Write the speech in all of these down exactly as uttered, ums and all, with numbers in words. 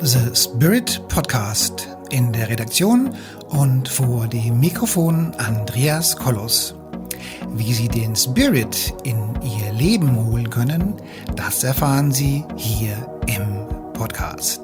The Spirit Podcast. In der Redaktion und vor dem Mikrofon Andreas Kollos. Wie Sie den Spirit in Ihr Leben holen können, das erfahren Sie hier im Podcast.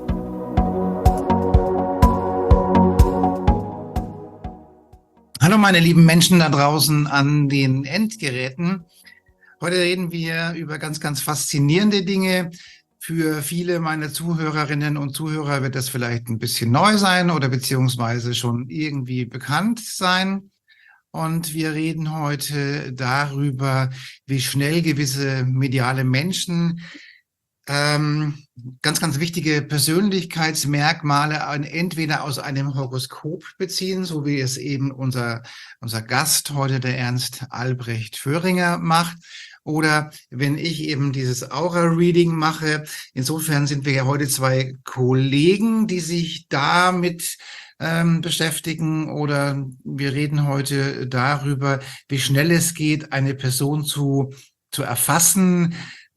Hallo meine lieben Menschen da draußen an den Endgeräten. Heute reden wir über ganz, ganz faszinierende Dinge. Für viele meiner Zuhörerinnen und Zuhörer wird das vielleicht ein bisschen neu sein oder beziehungsweise schon irgendwie bekannt sein. Und wir reden heute darüber, wie schnell gewisse mediale Menschen ähm, ganz, ganz wichtige Persönlichkeitsmerkmale entweder aus einem Horoskop beziehen, so wie es eben unser, unser Gast heute, der Ernst Albrecht Föhringer, macht. Oder wenn ich eben dieses Aura-Reading mache. Insofern sind wir ja heute zwei Kollegen, die sich damit ähm, beschäftigen. Oder wir reden heute darüber, wie schnell es geht, eine Person zu, zu erfassen,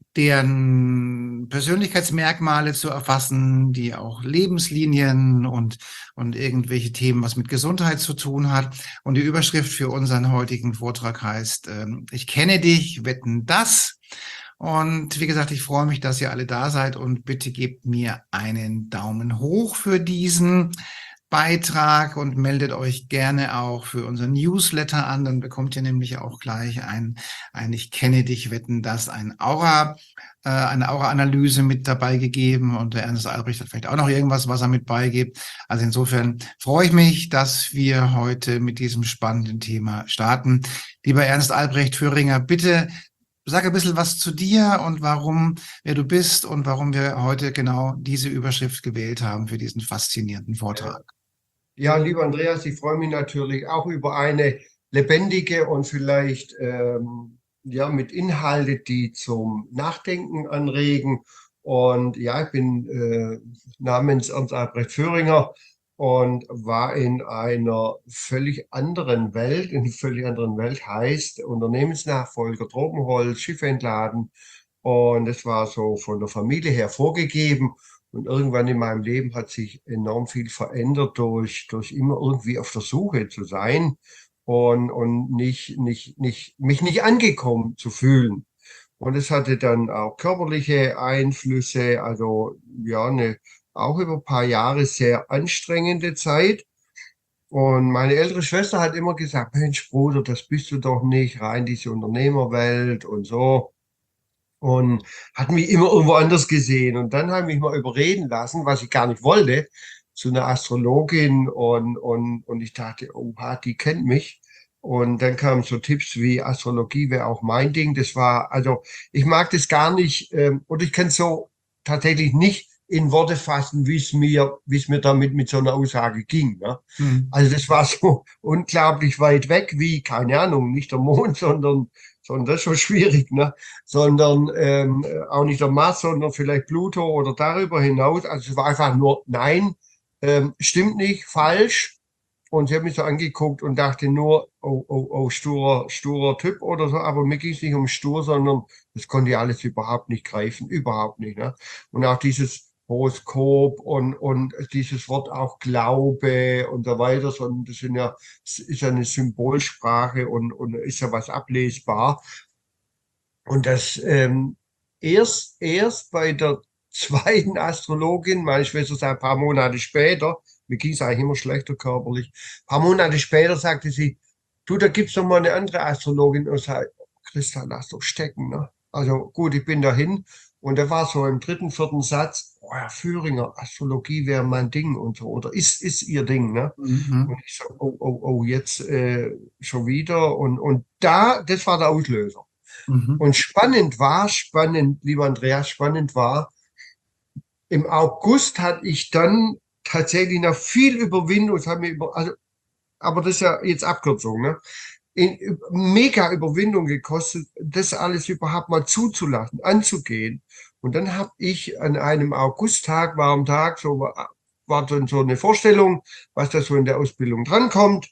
deren Persönlichkeitsmerkmale zu erfassen, die auch Lebenslinien und, und irgendwelche Themen, was mit Gesundheit zu tun hat. Und die Überschrift für unseren heutigen Vortrag heißt, ähm, ich kenne dich, wetten das. Und wie gesagt, ich freue mich, dass ihr alle da seid und bitte gebt mir einen Daumen hoch für diesen Beitrag und meldet euch gerne auch für unseren Newsletter an, dann bekommt ihr nämlich auch gleich ein, ein Ich kenne dich, wetten das, ein Aura, äh, eine Aura-Analyse mit dabei gegeben und der Ernst Albrecht hat vielleicht auch noch irgendwas, was er mit beigibt. Also insofern freue ich mich, dass wir heute mit diesem spannenden Thema starten. Lieber Ernst Albrecht Föhringer, bitte sag ein bisschen was zu dir und warum, wer du bist und warum wir heute genau diese Überschrift gewählt haben für diesen faszinierenden Vortrag. Ja, lieber Andreas, ich freue mich natürlich auch über eine lebendige und vielleicht ähm, ja mit Inhalte, die zum Nachdenken anregen. Und ja, ich bin äh, namens Ernst Albrecht Föhringer und war in einer völlig anderen Welt, in einer völlig anderen Welt heißt Unternehmensnachfolger, Tropenholz, Schiffe entladen. Und es war so von der Familie her vorgegeben. Und irgendwann in meinem Leben hat sich enorm viel verändert durch, durch immer irgendwie auf der Suche zu sein und, und nicht, nicht, nicht, mich nicht angekommen zu fühlen. Und es hatte dann auch körperliche Einflüsse, also ja, eine, auch über ein paar Jahre sehr anstrengende Zeit. Und meine ältere Schwester hat immer gesagt, Mensch, Bruder, das bist du doch nicht, rein diese Unternehmerwelt und so. Und hat mich immer irgendwo anders gesehen. Und dann habe ich mich mal überreden lassen, was ich gar nicht wollte, zu einer Astrologin. Und, und, und ich dachte, oha, die kennt mich. Und dann kamen so Tipps wie Astrologie wäre auch mein Ding. Das war, also ich mag das gar nicht, ähm, oder ich kann es so tatsächlich nicht in Worte fassen, wie es mir, wie es mir damit mit so einer Aussage ging. Ne? Hm. Also das war so unglaublich weit weg, wie, keine Ahnung, nicht der Mond, sondern sondern das ist schon schwierig, ne? Sondern ähm, auch nicht der Mars, sondern vielleicht Pluto oder darüber hinaus. Also es war einfach nur, nein, ähm, stimmt nicht, falsch. Und ich habe mich so angeguckt und dachte nur, oh, oh, oh, sturer, sturer Typ oder so. Aber mir ging es nicht um stur, sondern das konnte ich alles überhaupt nicht greifen, überhaupt nicht. Ne? Und auch dieses Horoskop und, und dieses Wort auch Glaube und so weiter, sondern das sind ja, das ist ja eine Symbolsprache und, und ist ja was ablesbar. Und das ähm, erst, erst bei der zweiten Astrologin, meine Schwester sagt ein paar Monate später, mir ging es eigentlich immer schlechter körperlich, ein paar Monate später sagte sie, du, da gibt's noch mal eine andere Astrologin und sagt, Christa, lass doch stecken, ne? Also gut, ich bin dahin und da war so im dritten, vierten Satz, oh, Herr Föhringer, Astrologie wäre mein Ding und so, oder ist, ist ihr Ding, ne? Mhm. Und ich so, oh, oh, oh, jetzt äh, schon wieder und, und da, das war der Auslöser. Mhm. Und spannend war, spannend, lieber Andreas, spannend war, im August hatte ich dann tatsächlich noch viel Überwindung, es hat mir über, also, aber das ist ja jetzt Abkürzung, ne? In, mega Überwindung gekostet, das alles überhaupt mal zuzulassen, anzugehen. Und dann habe ich an einem Augusttag, war am Tag, so war, war dann so eine Vorstellung, was da so in der Ausbildung drankommt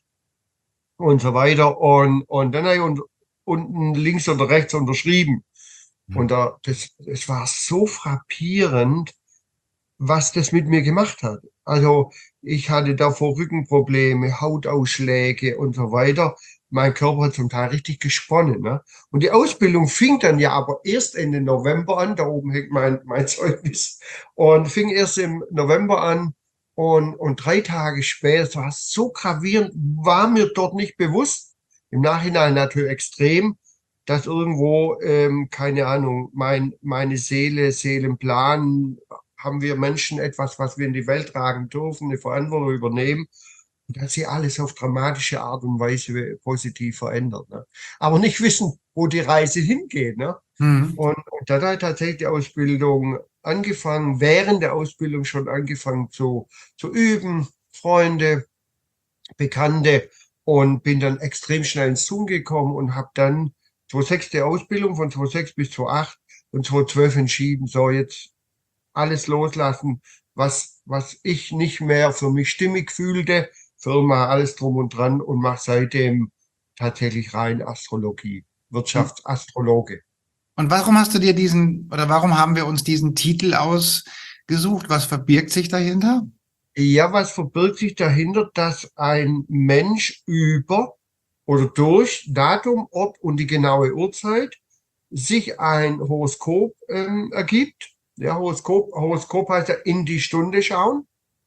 und so weiter. Und, und dann habe ich und, unten links oder rechts unterschrieben. Und da, das, das war so frappierend, was das mit mir gemacht hat. Also ich hatte davor Rückenprobleme, Hautausschläge und so weiter. Mein Körper hat zum Teil richtig gesponnen. Ne? Und die Ausbildung fing dann ja aber erst Ende November an. Da oben hängt mein, mein Zeugnis. Und fing erst im November an. Und, und drei Tage später, das war so gravierend, war mir dort nicht bewusst. Im Nachhinein natürlich extrem, dass irgendwo, ähm, keine Ahnung, mein, meine Seele, Seelenplan, haben wir Menschen etwas, was wir in die Welt tragen dürfen, eine Verantwortung übernehmen. Und hat sich alles auf dramatische Art und Weise positiv verändert. Ne? Aber nicht wissen, wo die Reise hingeht. Ne? Mhm. Und, und dann hat tatsächlich die Ausbildung angefangen, während der Ausbildung schon angefangen zu, zu üben, Freunde, Bekannte, und bin dann extrem schnell ins Tun gekommen und habe dann zweitausendsechs die Ausbildung von zweitausendsechs bis zweitausendacht und zweitausendzwölf entschieden, so jetzt alles loslassen, was, was ich nicht mehr für mich stimmig fühlte, Firma, alles drum und dran, und mache seitdem tatsächlich rein Astrologie, Wirtschaftsastrologe. Und warum hast du dir diesen, oder warum haben wir uns diesen Titel ausgesucht? Was verbirgt sich dahinter? Ja, was verbirgt sich dahinter, dass ein Mensch über oder durch Datum, Ort und die genaue Uhrzeit sich ein Horoskop ähm, ergibt. Ja, Horoskop, Horoskop heißt ja in die Stunde schauen.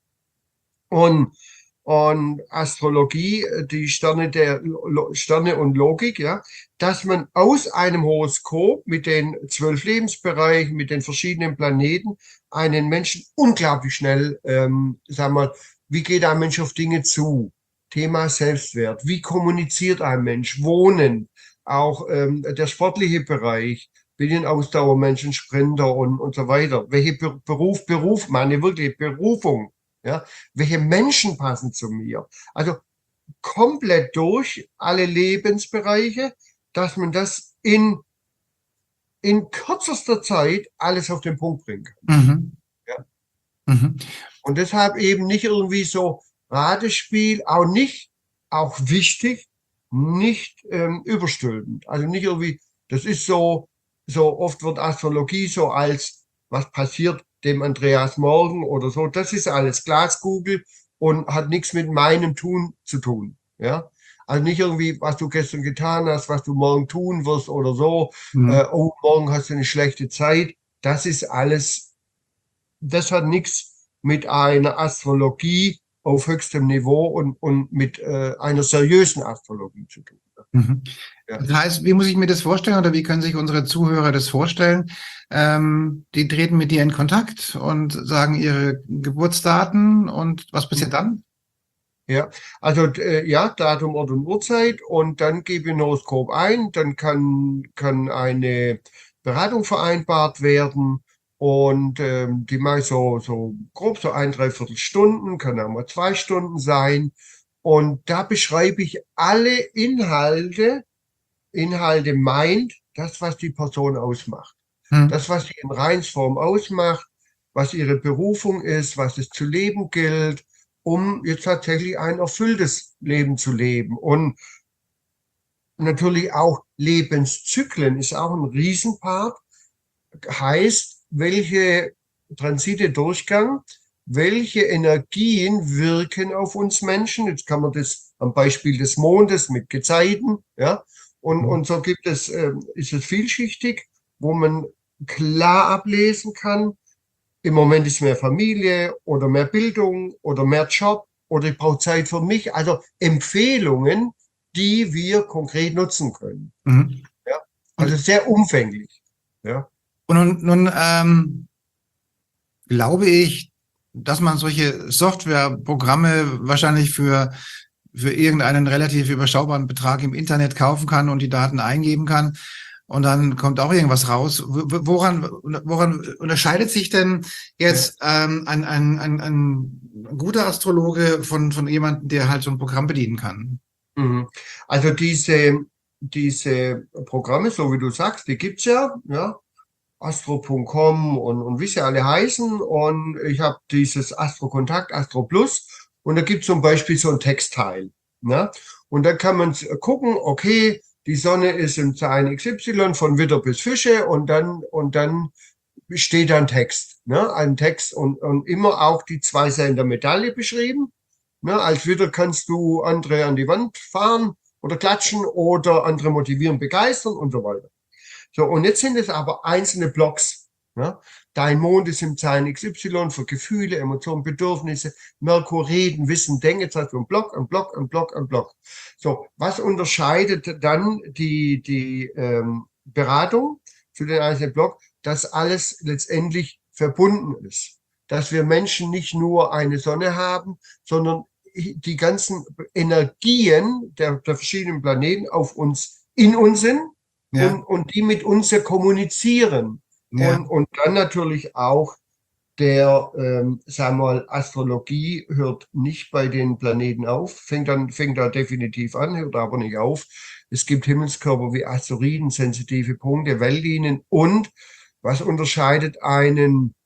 Und, und Astrologie, die Sterne der Sterne und Logik, ja, dass man aus einem Horoskop mit den zwölf Lebensbereichen, mit den verschiedenen Planeten einen Menschen unglaublich schnell, ähm, sagen wir, wie geht ein Mensch auf Dinge zu? Thema Selbstwert. Wie kommuniziert ein Mensch? Wohnen, auch ähm, der sportliche Bereich, bin ein Ausdauermensch, ein Sprinter und, und so weiter. Welche Be Beruf, Beruf, meine wirkliche Berufung, ja? Welche Menschen passen zu mir? Also komplett durch alle Lebensbereiche, dass man das in, in kürzester Zeit alles auf den Punkt bringen kann. Mhm. Ja? Mhm. Und deshalb eben nicht irgendwie so Ratespiel, auch nicht, auch wichtig, nicht ähm, überstülpend. Also nicht irgendwie, das ist so, so oft wird Astrologie so als, was passiert dem Andreas morgen oder so, das ist alles Glaskugel und hat nichts mit meinem Tun zu tun. Ja, also nicht irgendwie, was du gestern getan hast, was du morgen tun wirst oder so, Mhm. äh, oh, morgen hast du eine schlechte Zeit. Das ist alles, das hat nichts mit einer Astrologie auf höchstem Niveau und, und mit äh, einer seriösen Astrologie zu tun. Mhm. Ja. Das heißt, wie muss ich mir das vorstellen oder wie können sich unsere Zuhörer das vorstellen? Ähm, die treten mit dir in Kontakt und sagen ihre Geburtsdaten und was passiert dann? Ja, also äh, ja, Datum, Ort und Uhrzeit, und dann gebe ich ein Horoskop ein, dann kann, kann eine Beratung vereinbart werden, und ähm, die mache ich so, so grob so ein, dreiviertel Stunden, kann auch mal zwei Stunden sein, und da beschreibe ich alle Inhalte, Inhalte meint, das, was die Person ausmacht. Hm. Das, was sie in Reinsform ausmacht, was ihre Berufung ist, was es zu leben gilt, um jetzt tatsächlich ein erfülltes Leben zu leben. Und natürlich auch Lebenszyklen ist auch ein Riesenpart. Heißt, welche Transite Durchgang, welche Energien wirken auf uns Menschen. Jetzt kann man das am Beispiel des Mondes mit Gezeiten, ja. Und, und so gibt es, äh, ist es vielschichtig, wo man klar ablesen kann, im Moment ist mehr Familie oder mehr Bildung oder mehr Job oder ich brauche Zeit für mich. Also Empfehlungen, die wir konkret nutzen können. Mhm. Ja? Also Und, sehr umfänglich. Ja. und nun, nun ähm, glaube ich, dass man solche Softwareprogramme wahrscheinlich für, für irgendeinen relativ überschaubaren Betrag im Internet kaufen kann und die Daten eingeben kann. Und dann kommt auch irgendwas raus. Woran, woran unterscheidet sich denn Ja. jetzt ähm, ein, ein, ein, ein guter Astrologe von, von jemandem, der halt so ein Programm bedienen kann? Mhm. Also diese, diese Programme, so wie du sagst, die gibt's ja, ja. Astro Punkt com und, und wie sie alle heißen. Und ich habe dieses Astro Kontakt, Astro Plus. Und da gibt es zum Beispiel so ein Textteil. Ne? Und da kann man gucken, okay, die Sonne ist im Zeichen X Y von Widder bis Fische, und dann, und dann steht dann Text. ne, einen Text und, und immer auch die zwei Seiten der Medaille beschrieben. Ne, als Widder kannst du andere an die Wand fahren oder klatschen oder andere motivieren, begeistern und so weiter. So, und jetzt sind es aber einzelne Blocks. Ne? Dein Mond ist im Zeichen X Y für Gefühle, Emotionen, Bedürfnisse, Merkur, Reden, Wissen, Denken. Jetzt hast du einen Block, einen Block, einen Block, einen Block. So, was unterscheidet dann die, die ähm, Beratung für den einzelnen Block? Dass alles letztendlich verbunden ist. Dass wir Menschen nicht nur eine Sonne haben, sondern die ganzen Energien der, der verschiedenen Planeten auf uns, in uns sind Ja, und, und die mit uns ja kommunizieren. ja, Und, und dann natürlich auch der, ähm, sagen wir mal, Astrologie hört nicht bei den Planeten auf, fängt dann, fängt da definitiv an, hört aber nicht auf. Es gibt Himmelskörper wie Asteroiden, sensitive Punkte, Weltlinien und was unterscheidet einen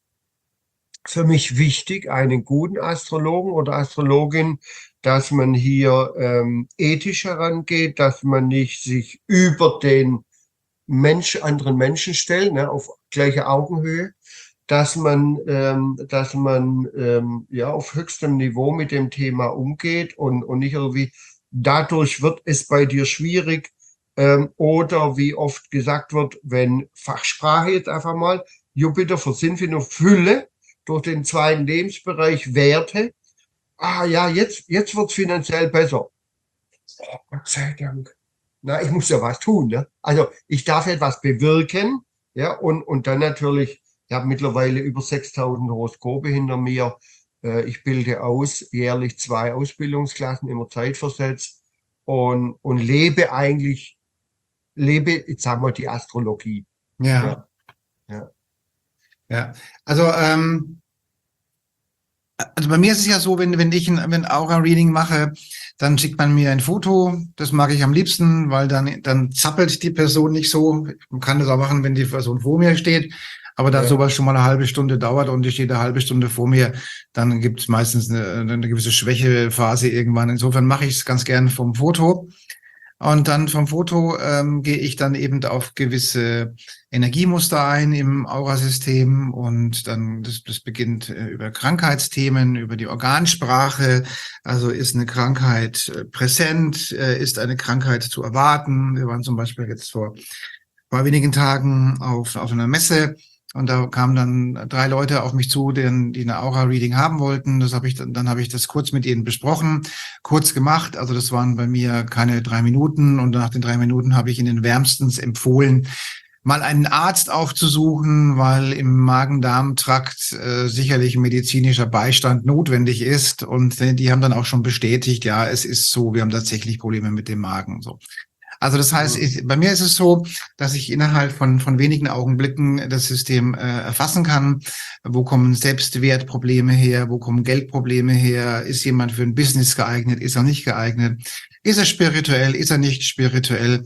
für mich wichtig, einen guten Astrologen oder Astrologin, dass man hier ähm, ethisch herangeht, dass man nicht sich über den Mensch, anderen Menschen stellt, ne, auf gleicher Augenhöhe, dass man, ähm, dass man ähm, ja auf höchstem Niveau mit dem Thema umgeht und, und nicht irgendwie dadurch wird es bei dir schwierig ähm, oder wie oft gesagt wird, wenn Fachsprache jetzt einfach mal Jupiter für Sinnfindung Fülle durch den zweiten Lebensbereich Werte. Ah ja, jetzt, jetzt wird's finanziell besser. Oh, Gott sei Dank. Na, ich muss ja was tun, ne? Also ich darf etwas bewirken, ja, und, und dann natürlich, ich habe mittlerweile über sechstausend Horoskope hinter mir. Äh, ich bilde aus, jährlich zwei Ausbildungsklassen, immer zeitversetzt und, und lebe eigentlich, lebe, jetzt sagen wir, die Astrologie. ja, Ja, ja. ja. Also, ähm, Also bei mir ist es ja so, wenn, wenn ich ein, wenn Aura-Reading mache, dann schickt man mir ein Foto. Das mag ich am liebsten, weil dann, dann zappelt die Person nicht so. Man kann das auch machen, wenn die Person vor mir steht. Aber da Ja. sowas schon mal eine halbe Stunde dauert und die steht eine halbe Stunde vor mir, dann gibt es meistens eine, eine gewisse Schwächephase irgendwann. Insofern mache ich es ganz gern vom Foto. Und dann vom Foto ähm, gehe ich dann eben auf gewisse Energiemuster ein im Aurasystem und dann, das, das beginnt äh, über Krankheitsthemen, über die Organsprache. Also ist eine Krankheit äh, präsent, äh, ist eine Krankheit zu erwarten. Wir waren zum Beispiel jetzt vor, vor wenigen Tagen auf, auf einer Messe. Und da kamen dann drei Leute auf mich zu, die, die eine Aura-Reading haben wollten. Das habe ich dann, dann habe ich das kurz mit ihnen besprochen, kurz gemacht. Also das waren bei mir keine drei Minuten. Und nach den drei Minuten habe ich ihnen wärmstens empfohlen, mal einen Arzt aufzusuchen, weil im Magen-Darm-Trakt äh, sicherlich medizinischer Beistand notwendig ist. Und die haben dann auch schon bestätigt, ja, es ist so, wir haben tatsächlich Probleme mit dem Magen. So. Also das heißt, ich, bei mir ist es so, dass ich innerhalb von, von wenigen Augenblicken das System äh, erfassen kann. Wo kommen Selbstwertprobleme her? Wo kommen Geldprobleme her? Ist jemand für ein Business geeignet? Ist er nicht geeignet? Ist er spirituell? Ist er nicht spirituell?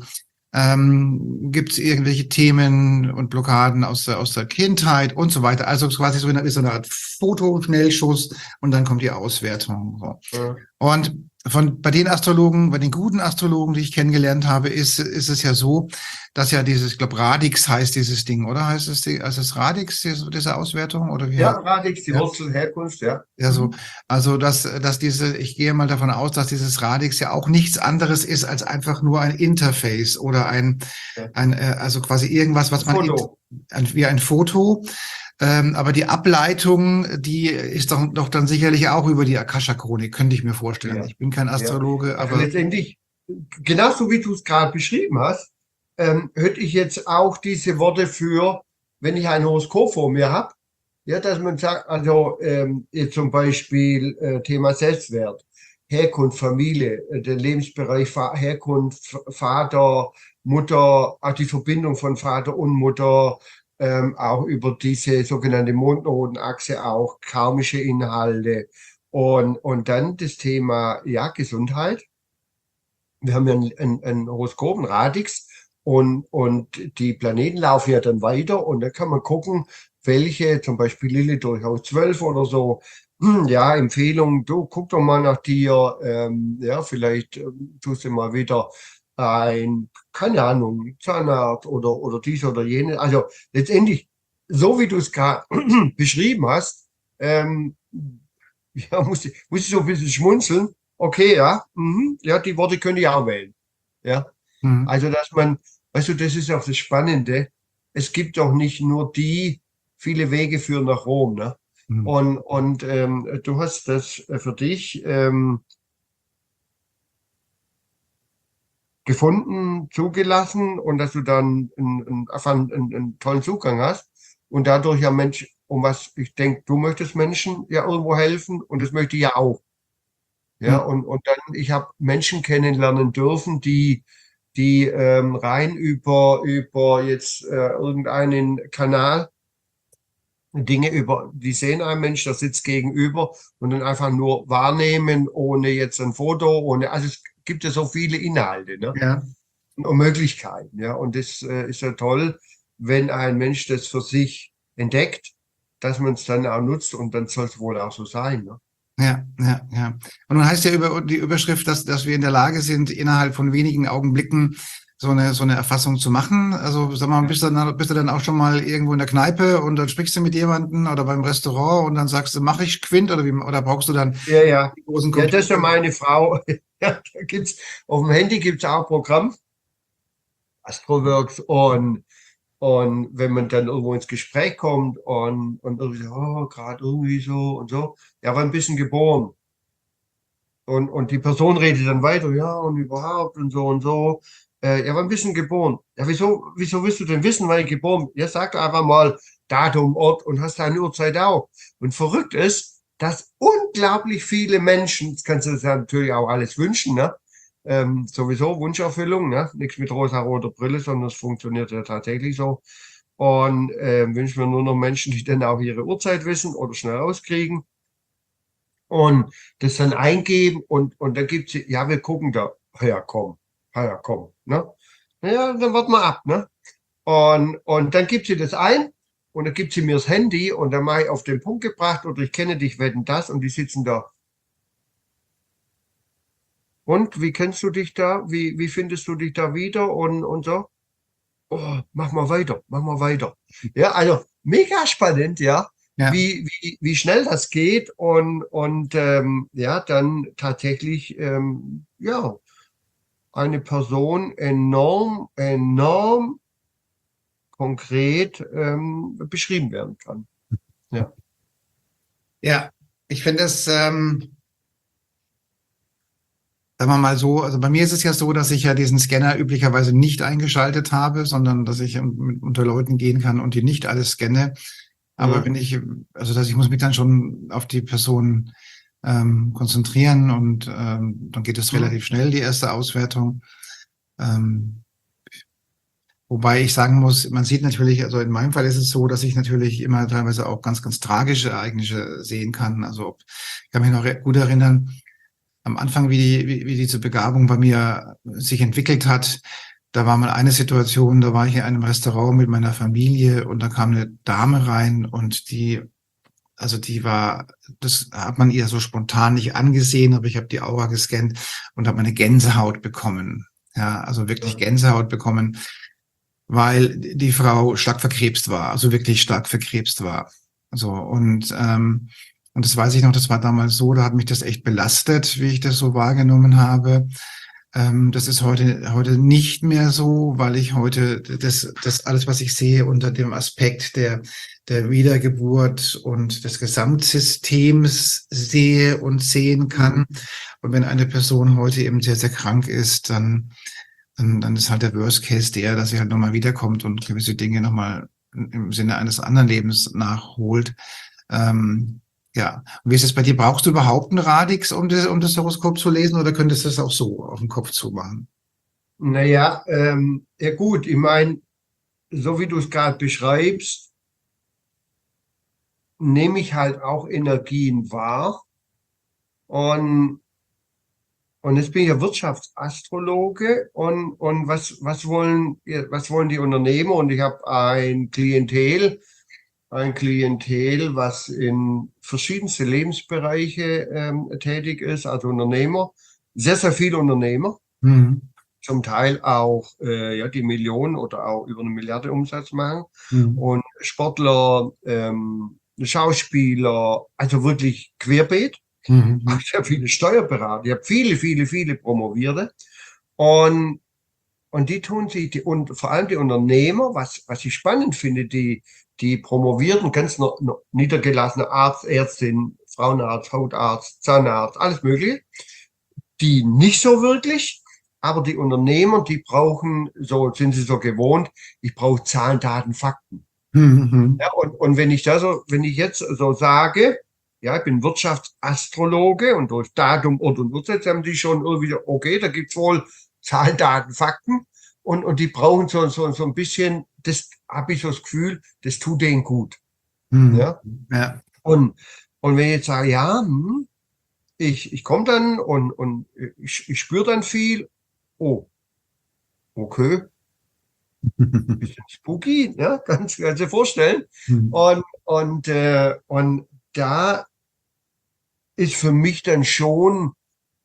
Ähm, gibt es irgendwelche Themen und Blockaden aus der, aus der Kindheit und so weiter? Also quasi so eine, so eine Art Fotoschnellschuss und dann kommt die Auswertung. So. Ja. Und von, bei den Astrologen, bei den guten Astrologen, die ich kennengelernt habe, ist, ist es ja so, dass ja dieses, ich glaube, Radix heißt dieses Ding, oder? Heißt es, die, heißt es Radix, diese, diese Auswertung? Oder wie Ja, heißt Radix, die ja? Wurzel, Herkunft, ja. Ja, so. Mhm. Also, dass, dass diese, ich gehe mal davon aus, dass dieses Radix ja auch nichts anderes ist als einfach nur ein Interface oder ein, Ja. ein, äh, also quasi irgendwas, was man, Foto. ein, wie ein Foto. Ähm, aber die Ableitung, die ist doch, doch dann sicherlich auch über die Akasha-Chronik, könnte ich mir vorstellen. Ja, Ich bin kein ja. Astrologe, Also aber letztendlich, genauso wie du es gerade beschrieben hast, ähm, hätte ich jetzt auch diese Worte für, wenn ich ein Horoskop vor mir habe, ja, dass man sagt, also ähm, jetzt zum Beispiel äh, Thema Selbstwert, Herkunft, Familie, äh, der Lebensbereich Fa Herkunft, Vater, Mutter, auch die Verbindung von Vater und Mutter, ähm, auch über diese sogenannte Mondnotenachse auch karmische Inhalte und, und dann das Thema, ja, Gesundheit. Wir haben ja ein, ein, ein Horoskop, ein Radix und, und die Planeten laufen ja dann weiter und da kann man gucken, welche, zum Beispiel Lilith durchaus zwölf oder so, hm, ja, Empfehlung, du guck doch mal nach dir, ähm, ja, vielleicht ähm, tust du mal wieder ein, keine Ahnung, Zahnarzt oder, oder dies oder jene. Also letztendlich so wie du es gerade beschrieben hast, ähm, ja, muss ich, muss ich so ein bisschen schmunzeln. Okay, ja, mhm, ja, die Worte könnte ich auch wählen. Ja, Mhm. also, dass man, weißt du, das ist auch das Spannende. Es gibt doch nicht nur die, viele Wege führen nach Rom, ne? Mhm. Und, und ähm, du hast das äh, für dich ähm, gefunden, zugelassen und dass du dann einen, einen, einfach einen, einen tollen Zugang hast und dadurch ja Mensch, um was ich denke, du möchtest Menschen ja irgendwo helfen und das möchte ich ja auch. Ja, Mhm. und, und dann, ich habe Menschen kennenlernen dürfen, die, die ähm, rein über, über jetzt äh, irgendeinen Kanal Dinge über, die sehen einen Mensch, der sitzt gegenüber und dann einfach nur wahrnehmen, ohne jetzt ein Foto, ohne, also es gibt ja so viele Inhalte, ne? Ja. Und Möglichkeiten, ja. Und das äh, ist ja toll, wenn ein Mensch das für sich entdeckt, dass man es dann auch nutzt und dann soll es wohl auch so sein, ne? Ja, ja, ja. Und nun heißt ja über die Überschrift, dass, dass wir in der Lage sind, innerhalb von wenigen Augenblicken so eine, so eine Erfassung zu machen. Also, sag mal, Ja, bist du dann, bist du dann auch schon mal irgendwo in der Kneipe und dann sprichst du mit jemandem oder beim Restaurant und dann sagst du, mach ich Quint oder wie, oder brauchst du dann ja, ja. die großen Ja, das ist ja Computer? meine Frau. Ja, da gibt's, auf dem Handy gibt's auch ein Programm, Astroworks, und Und wenn man dann irgendwo ins Gespräch kommt und, und irgendwie, so, oh, gerade irgendwie so und so, ja, war ein bisschen geboren. Und, und die Person redet dann weiter, ja, und überhaupt und so und so. Äh, ja, war ein bisschen geboren. Ja, wieso, wieso willst du denn wissen, wann ich geboren bin? Ja, sag doch einfach mal Datum, Ort und hast deine Uhrzeit auch. Und verrückt ist, dass unglaublich viele Menschen, das kannst du dir natürlich auch alles wünschen, ne? Ähm, sowieso Wunscherfüllung, ne? Nichts mit rosa-roter Brille, sondern es funktioniert ja tatsächlich so. Und äh, wünschen wir nur noch Menschen, die dann auch ihre Uhrzeit wissen oder schnell rauskriegen und das dann eingeben und, und dann gibt's, ja, wir gucken da, ah ja, komm, ah ja, komm, ne? Ja, dann warten wir ab, ne? Und, und dann gibt sie das ein und dann gibt sie mir das Handy und dann mache ich auf den Punkt gebracht oder ich kenne dich, wetten das und die sitzen da. Und wie kennst du dich da? Wie, wie findest du dich da wieder und, und so? Oh, mach mal weiter, mach mal weiter. Ja, also mega spannend, ja, Ja, wie, wie, wie schnell das geht und, und ähm, ja, dann tatsächlich, ähm, ja, eine Person enorm, enorm konkret ähm, beschrieben werden kann. Ja, ja. Ich finde es, ähm, sagen wir mal so, also bei mir ist es ja so, dass ich ja diesen Scanner üblicherweise nicht eingeschaltet habe, sondern dass ich ähm, mit, unter Leuten gehen kann und die nicht alles scanne. Aber mhm. wenn ich, also dass ich muss mich dann schon auf die Person ähm, konzentrieren und ähm, dann geht es Mhm. relativ schnell, die erste Auswertung. Ähm, wobei ich sagen muss, man sieht natürlich, also in meinem Fall ist es so, dass ich natürlich immer teilweise auch ganz, ganz tragische Ereignisse sehen kann. Also ob, ich kann mich noch gut erinnern, am Anfang, wie die, wie, wie diese Begabung bei mir sich entwickelt hat, da war mal eine Situation, da war ich in einem Restaurant mit meiner Familie und da kam eine Dame rein und die, also die war, das hat man ihr so spontan nicht angesehen, aber ich habe die Aura gescannt und habe eine Gänsehaut bekommen. Ja, also wirklich Ja, Gänsehaut bekommen, weil die Frau stark verkrebst war, also wirklich stark verkrebst war. So, und, ähm, und das weiß ich noch, das war damals so, da hat mich das echt belastet, wie ich das so wahrgenommen habe. Ähm, das ist heute, heute nicht mehr so, weil ich heute das, das alles, was ich sehe, unter dem Aspekt der, der Wiedergeburt und des Gesamtsystems sehe und sehen kann. mhm. Und wenn eine Person heute eben sehr, sehr krank ist, dann dann, dann ist halt der Worst Case der, dass sie halt nochmal wiederkommt und gewisse Dinge nochmal im Sinne eines anderen Lebens nachholt. Ähm, ja. Und wie ist es bei dir? Brauchst du überhaupt einen Radix, um das, um das Horoskop zu lesen, oder könntest du das auch so auf den Kopf zumachen? Naja, ähm, ja gut, ich meine, so wie du es gerade beschreibst, nehme ich halt auch Energien wahr und Und jetzt bin ich ja Wirtschaftsastrologe und, und was, was wollen, was wollen die Unternehmer? Und ich habe ein Klientel, ein Klientel, was in verschiedenste Lebensbereiche ähm, tätig ist, also Unternehmer, sehr, sehr viele Unternehmer. Mhm. zum Teil auch äh, ja, die Millionen oder auch über eine Milliarde Umsatz machen. Mhm. Und Sportler, ähm, Schauspieler, also wirklich querbeet. Mhm. Ich habe viele Steuerberater, ich habe viele, viele, viele Promovierte. Und, und die tun sich, die, und vor allem die Unternehmer, was, was ich spannend finde, die, die promovierten, ganz no, no, niedergelassene Arzt, Ärztin, Frauenarzt, Hautarzt, Zahnarzt, alles Mögliche, die nicht so wirklich, aber die Unternehmer, die brauchen, so sind sie so gewohnt, ich brauche Zahlen, Daten, Fakten. Mhm. Ja, und, und wenn ich da so, wenn ich jetzt so sage, ja, ich bin Wirtschaftsastrologe und durch Datum, Ort und Uhrzeit haben die schon irgendwie, okay, da gibt's wohl Zahlen, Daten, Fakten und, und die brauchen so, so, so ein bisschen, das habe ich so das Gefühl, das tut denen gut. Mhm. Ja, Ja. und, und wenn ich jetzt sage, ja, hm, ich, ich komme dann und, und ich, ich spüre dann viel, oh, okay, bisschen spooky, ja, kannst du dir vorstellen. Mhm. Und, und, äh, und da ist für mich dann schon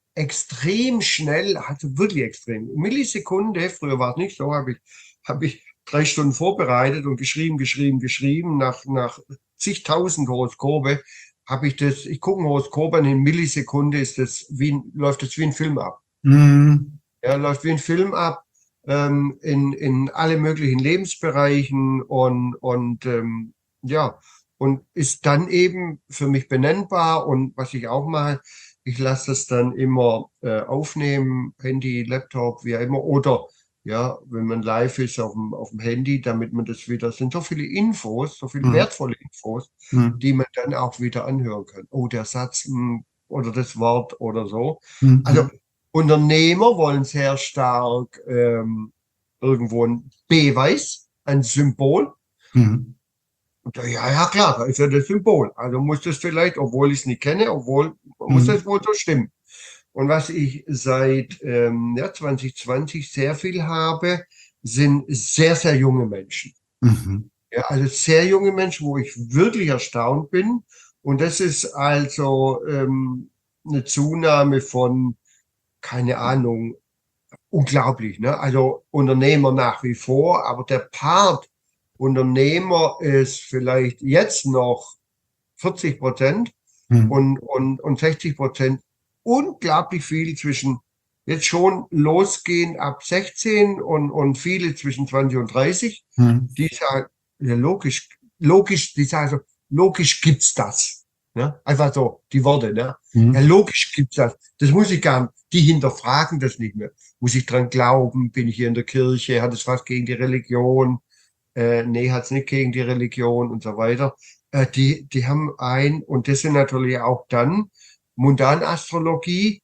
extrem schnell, also wirklich extrem. Millisekunde, früher war es nicht so, habe ich, habe ich drei Stunden vorbereitet und geschrieben, geschrieben, geschrieben, nach, nach zigtausend Horoskope habe ich das, ich gucke ein Horoskop an, in Millisekunde ist das wie, ein- läuft das wie ein Film ab. Mhm. Ja, läuft wie ein Film ab, ähm, in, in alle möglichen Lebensbereichen und, und ähm, ja, und ist dann eben für mich benennbar. Und was ich auch mache, ich lasse das dann immer äh, aufnehmen, Handy, Laptop, wie auch immer, oder ja, wenn man live ist auf dem, auf dem Handy, damit man das wieder, es sind so viele Infos, so viele Mhm. wertvolle Infos, Mhm. die man dann auch wieder anhören kann. Oh, der Satz, hm, oder das Wort oder so. Also Mhm. Unternehmer wollen sehr stark ähm, irgendwo ein Beweis, ein Symbol. Mhm. Und da, ja, ja, klar, da ist ja das Symbol. Also muss das vielleicht, obwohl ich es nicht kenne, obwohl muss Mhm. das wohl so stimmen. Und was ich seit ähm, ja, zwanzig zwanzig sehr viel habe, sind sehr, sehr junge Menschen. Mhm. Ja, also sehr junge Menschen, wo ich wirklich erstaunt bin. Und das ist also ähm, eine Zunahme von, keine Ahnung, unglaublich, ne? Also Unternehmer nach wie vor, aber der Part Unternehmer ist vielleicht jetzt noch vierzig Prozent Mhm. und, und, und sechzig Prozent unglaublich viel zwischen jetzt schon losgehen ab sechzehn und, und viele zwischen zwanzig und dreißig, Mhm. die sagen, ja, logisch, logisch, die sagen so, logisch gibt's das. Ne? Einfach so, die Worte, ne? Ja, Mhm. logisch gibt's das. Das muss ich gar nicht. Die hinterfragen das nicht mehr. Muss ich dran glauben? Bin ich hier in der Kirche? Hat es was gegen die Religion? Äh, nee, hat's nicht gegen die Religion und so weiter. Äh, die, die haben ein, und das sind natürlich auch dann Mundanastrologie,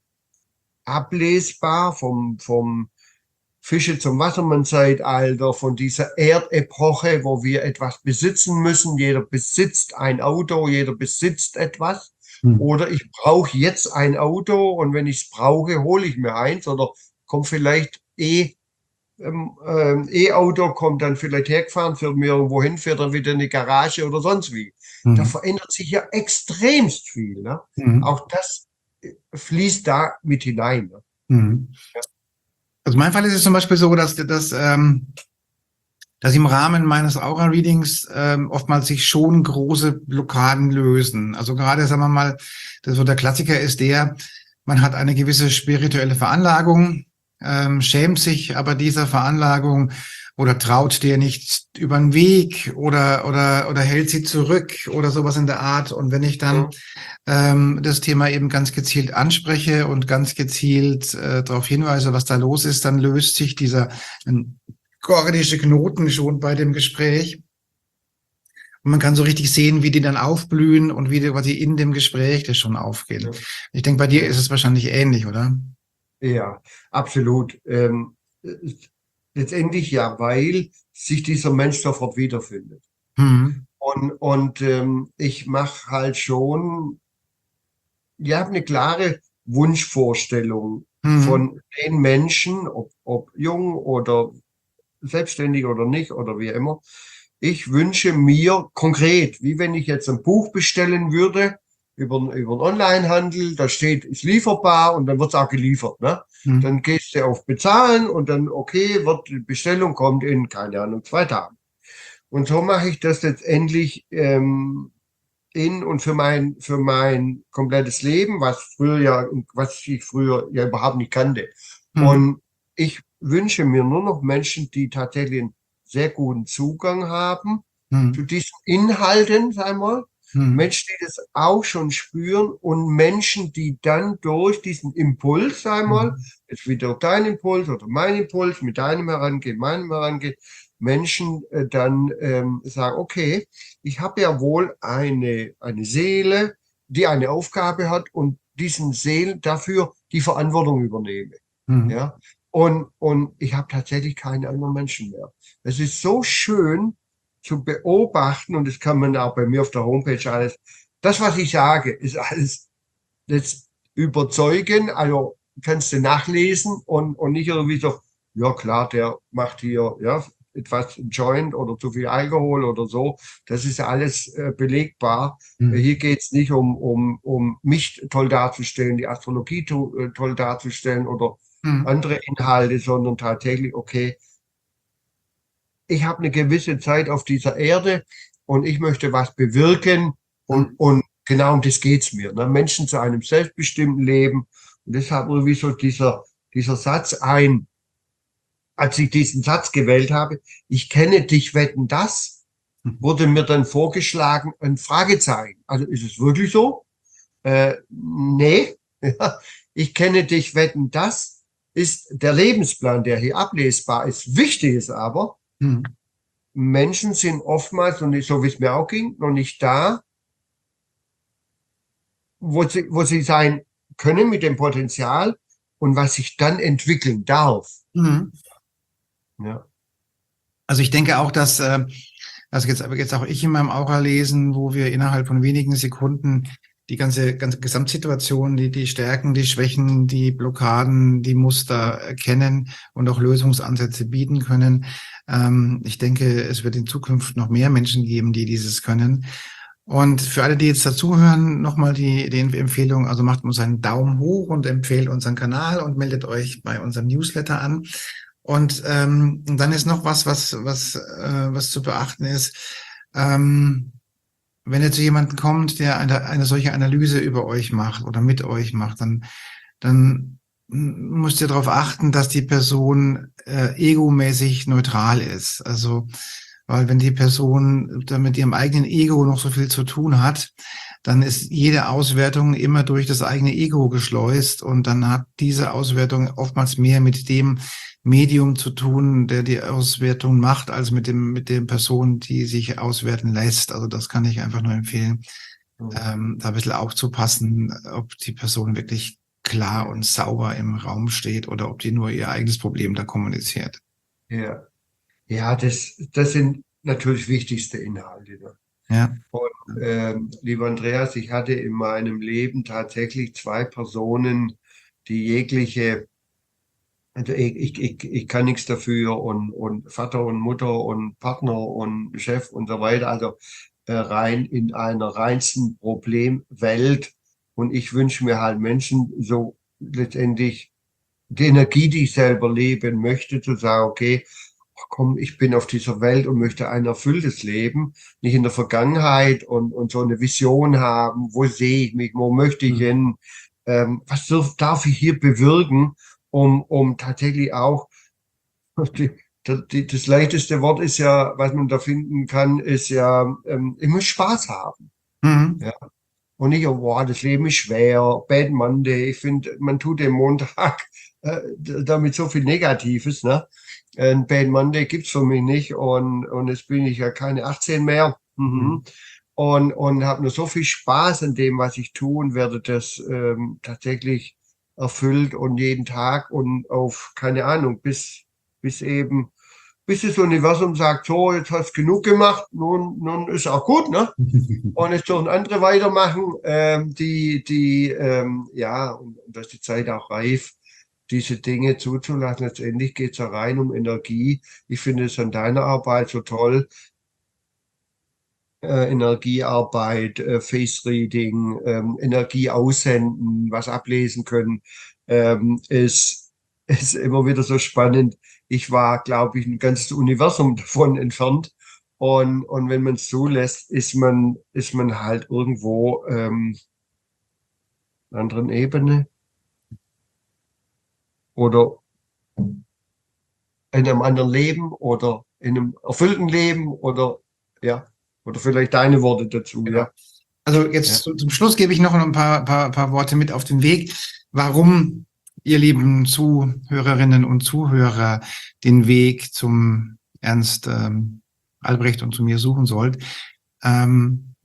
ablesbar vom, vom Fische zum Wassermann-Zeitalter, von dieser Erdepoche, wo wir etwas besitzen müssen. Jeder besitzt ein Auto, jeder besitzt etwas. Mhm. Oder ich brauche jetzt ein Auto und wenn ich es brauche, hole ich mir eins oder kommt vielleicht eh ähm, ähm, E-Auto, kommt dann vielleicht hergefahren, fährt mir irgendwo hin, fährt dann wieder in die Garage oder sonst wie. Da Mhm. verändert sich ja extremst viel. Ne? Mhm. Auch das äh, fließt da mit hinein. Ne? Mhm. Also mein Fall ist es zum Beispiel so, dass, dass, ähm, dass im Rahmen meines Aura-Readings ähm, oftmals sich schon große Blockaden lösen. Also gerade, sagen wir mal, das so der Klassiker ist der, man hat eine gewisse spirituelle Veranlagung, ähm, schämt sich aber dieser Veranlagung oder traut der nicht über den Weg oder, oder, oder hält sie zurück oder sowas in der Art. Und wenn ich dann Mhm. ähm, das Thema eben ganz gezielt anspreche und ganz gezielt äh, darauf hinweise, was da los ist, dann löst sich dieser ähm, gordische Knoten schon bei dem Gespräch. Und man kann so richtig sehen, wie die dann aufblühen und wie die quasi in dem Gespräch das schon aufgehen. Ja, Ich denke, bei dir ja. ist es wahrscheinlich ähnlich, oder? Ja, absolut. Ähm, äh, letztendlich ja, weil sich dieser Mensch sofort wiederfindet. Hm. Und, und ähm, ich mache halt schon, ich habe eine klare Wunschvorstellung Hm. von den Menschen, ob, ob jung oder selbstständig oder nicht oder wie immer. Ich wünsche mir konkret, wie wenn ich jetzt ein Buch bestellen würde, über, über den Onlinehandel, da steht, ist lieferbar und dann wird es auch geliefert. Ne? Hm. Dann gehst du auf Bezahlen und dann, okay, wird die Bestellung kommt in, keine Ahnung, zwei Tagen. Und so mache ich das letztendlich ähm, in und für mein, für mein komplettes Leben, was früher ja, was ich früher ja überhaupt nicht kannte. Hm. Und ich wünsche mir nur noch Menschen, die tatsächlich einen sehr guten Zugang haben Hm. zu diesen Inhalten, sagen wir mal. Hm. Menschen, die das auch schon spüren und Menschen, die dann durch diesen Impuls, sagen wir mal, Hm. jetzt wieder dein Impuls oder mein Impuls, mit deinem herangehen, meinem herangehen, Menschen äh, dann ähm, sagen, okay, ich habe ja wohl eine, eine Seele, die eine Aufgabe hat und diesen Seelen dafür die Verantwortung übernehme. Hm. Ja? Und, und ich habe tatsächlich keinen anderen Menschen mehr. Es ist so schön zu beobachten und das kann man auch bei mir auf der Homepage alles. Das, was ich sage, ist alles jetzt überzeugen, also kannst du nachlesen und, und nicht irgendwie so, ja klar, der macht hier ja, etwas Joint oder zu viel Alkohol oder so. Das ist alles äh, belegbar. Äh, Hm. Hier geht es nicht um, um, um mich toll darzustellen, die Astrologie to, äh, toll darzustellen oder Hm. andere Inhalte, sondern tatsächlich, okay, ich habe eine gewisse Zeit auf dieser Erde und ich möchte was bewirken Hm. und, und genau um das geht's mir. Ne? Menschen zu einem selbstbestimmten Leben. Und deshalb irgendwie so dieser, dieser Satz ein, als ich diesen Satz gewählt habe, ich kenne dich, wetten das, wurde mir dann vorgeschlagen, ein Fragezeichen. Also ist es wirklich so? Äh, nee. Ja, ich kenne dich, wetten das ist der Lebensplan, der hier ablesbar ist. Wichtig ist aber, Hm. Menschen sind oftmals, und so wie es mir auch ging, noch nicht da, wo sie, wo sie sein können mit dem Potenzial und was sich dann entwickeln darf. Hm. Ja, Also ich denke auch, dass, äh, also jetzt, aber jetzt auch ich in meinem Aura lesen, wo wir innerhalb von wenigen Sekunden die ganze, ganze Gesamtsituation, die, die Stärken, die Schwächen, die Blockaden, die Muster erkennen und auch Lösungsansätze bieten können. Ähm, ich denke, es wird in Zukunft noch mehr Menschen geben, die dieses können. Und für alle, die jetzt dazuhören, nochmal die, die Empfehlung, also macht uns einen Daumen hoch und empfehlt unseren Kanal und meldet euch bei unserem Newsletter an. Und ähm, dann ist noch was, was, was, äh, was zu beachten ist. Ähm, wenn jetzt jemand kommt, der eine, eine solche Analyse über euch macht oder mit euch macht, dann, dann müsst ihr darauf achten, dass die Person äh, egomäßig neutral ist. Also, weil wenn die Person da mit ihrem eigenen Ego noch so viel zu tun hat, dann ist jede Auswertung immer durch das eigene Ego geschleust und dann hat diese Auswertung oftmals mehr mit dem Medium zu tun, der die Auswertung macht, als mit dem, mit der Person, die sich auswerten lässt. Also das kann ich einfach nur empfehlen, ähm, da ein bisschen aufzupassen, ob die Person wirklich klar und sauber im Raum steht oder ob die nur ihr eigenes Problem da kommuniziert. ja, ja, das, das sind natürlich wichtigste Inhalte. Ne? Ja. Und ähm, lieber Andreas, ich hatte in meinem Leben tatsächlich zwei Personen, die jegliche, also ich, ich, ich, ich kann nichts dafür und, und Vater und Mutter und Partner und Chef und so weiter, also äh, rein in einer reinsten Problemwelt. Und ich wünsche mir halt Menschen so letztendlich die Energie, die ich selber leben möchte, zu sagen, okay, ach komm, ich bin auf dieser Welt und möchte ein erfülltes Leben, nicht in der Vergangenheit und, und so eine Vision haben, wo sehe ich mich, wo möchte ich Mhm. hin, ähm, was darf, darf ich hier bewirken, um, um tatsächlich auch, die, die, das leichteste Wort ist ja, was man da finden kann, ist ja, ähm, ich muss Spaß haben. Mhm. Ja. Und nicht, oh, boah, das Leben ist schwer, Bad Monday. Ich finde, man tut dem Montag äh, damit so viel Negatives. Ne? Ein Bad Monday gibt's für mich nicht und, und jetzt bin ich ja keine achtzehn mehr. Mhm. Mhm. Und, und habe nur so viel Spaß an dem, was ich tue und werde das ähm, tatsächlich erfüllt und jeden Tag und auf, keine Ahnung, bis, bis eben, bis das Universum sagt, so, jetzt hast du genug gemacht, nun, nun ist auch gut, ne? Und es dürfen andere weitermachen, ähm, die, die, ähm, ja, und, und dass die Zeit auch reif, diese Dinge zuzulassen. Letztendlich geht es ja rein um Energie. Ich finde es an deiner Arbeit so toll. äh, Energiearbeit, äh, Face Reading, ähm, Energie aussenden, was ablesen können, ähm, ist, ist immer wieder so spannend. Ich war, glaube ich, ein ganzes Universum davon entfernt. Und, und wenn man es so lässt, ist man, ist man halt irgendwo ähm, einer anderen Ebene oder in einem anderen Leben oder in einem erfüllten Leben oder ja, oder vielleicht deine Worte dazu, Genau. ja. Also jetzt Ja, zum Schluss gebe ich noch ein paar, paar, paar Worte mit auf den Weg, warum ihr lieben Zuhörerinnen und Zuhörer den Weg zum Ernst ähm, Albrecht und zu mir suchen sollt. Ähm,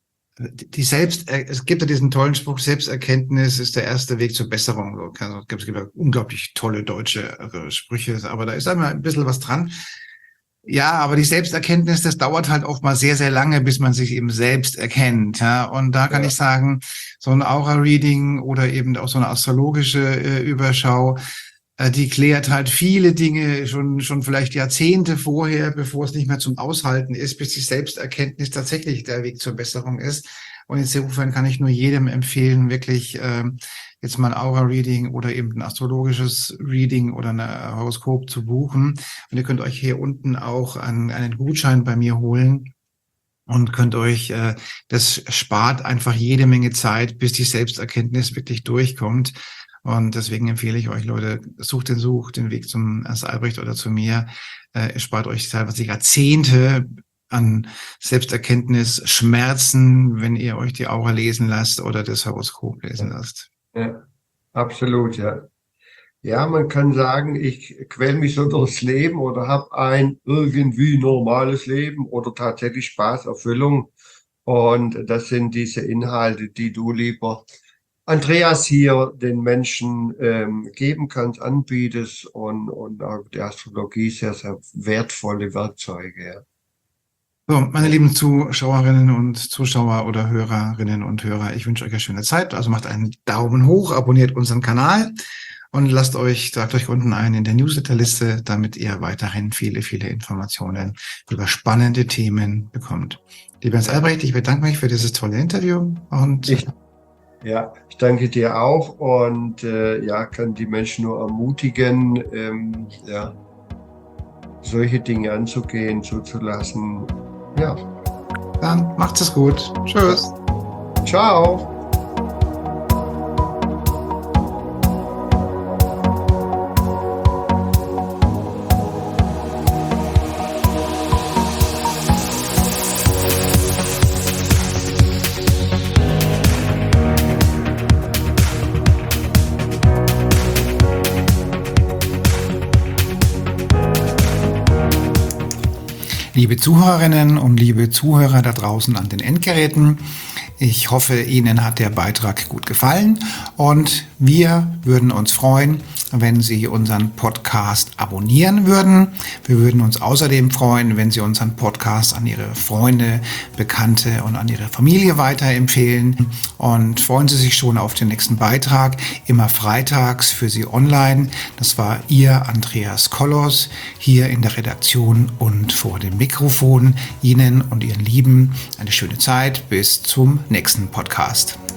die Selbst, es gibt ja diesen tollen Spruch, Selbsterkenntnis ist der erste Weg zur Besserung. Es gibt ja unglaublich tolle deutsche Sprüche, aber da ist einmal ein bisschen was dran. Ja, aber die Selbsterkenntnis, das dauert halt oft mal sehr, sehr lange, bis man sich eben selbst erkennt. Ja, und da kann ja, ich sagen, so ein Aura-Reading oder eben auch so eine astrologische äh, Überschau, äh, die klärt halt viele Dinge schon, schon vielleicht Jahrzehnte vorher, bevor es nicht mehr zum Aushalten ist, bis die Selbsterkenntnis tatsächlich der Weg zur Besserung ist. Und insofern kann ich nur jedem empfehlen, wirklich ähm, jetzt mal ein Aura-Reading oder eben ein astrologisches Reading oder ein Horoskop zu buchen. Und ihr könnt euch hier unten auch einen, einen Gutschein bei mir holen und könnt euch, äh, das spart einfach jede Menge Zeit, bis die Selbsterkenntnis wirklich durchkommt. Und deswegen empfehle ich euch, Leute, sucht den Such, den Weg zum Ernst Albrecht oder zu mir. Äh, es spart euch teilweise Jahrzehnte an Selbsterkenntnis, Schmerzen, wenn ihr euch die Aura lesen lasst oder das Horoskop lesen lasst. ja, absolut, ja. Ja, man kann sagen, ich quäle mich so durchs Leben oder habe ein irgendwie normales Leben oder tatsächlich Spaß, Erfüllung. Und das sind diese Inhalte, die du, lieber Andreas, hier den Menschen ähm, geben kannst, anbietest und, und auch die Astrologie sehr, sehr wertvolle Werkzeuge. Ja. So, meine Ja. lieben Zuschauerinnen und Zuschauer oder Hörerinnen und Hörer, ich wünsche euch eine schöne Zeit. Also macht einen Daumen hoch, abonniert unseren Kanal und lasst euch, tragt euch unten ein in der Newsletterliste, damit ihr weiterhin viele, viele Informationen über spannende Themen bekommt. Lieber Ernst Albrecht, ich bedanke mich für dieses tolle Interview und Ich, ja, ich danke dir auch und äh, ja, kann die Menschen nur ermutigen, ähm, ja, solche Dinge anzugehen, zuzulassen. Ja, dann macht's es gut. Tschüss. ciao. Liebe Zuhörerinnen und liebe Zuhörer da draußen an den Endgeräten, ich hoffe, Ihnen hat der Beitrag gut gefallen und wir würden uns freuen, wenn Sie unseren Podcast abonnieren würden. Wir würden uns außerdem freuen, wenn Sie unseren Podcast an Ihre Freunde, Bekannte und an Ihre Familie weiterempfehlen. Und freuen Sie sich schon auf den nächsten Beitrag, immer freitags für Sie online. Das war Ihr Andreas Kollos hier in der Redaktion und vor dem Mikrofon. Ihnen und Ihren Lieben eine schöne Zeit. Bis zum nächsten Podcast.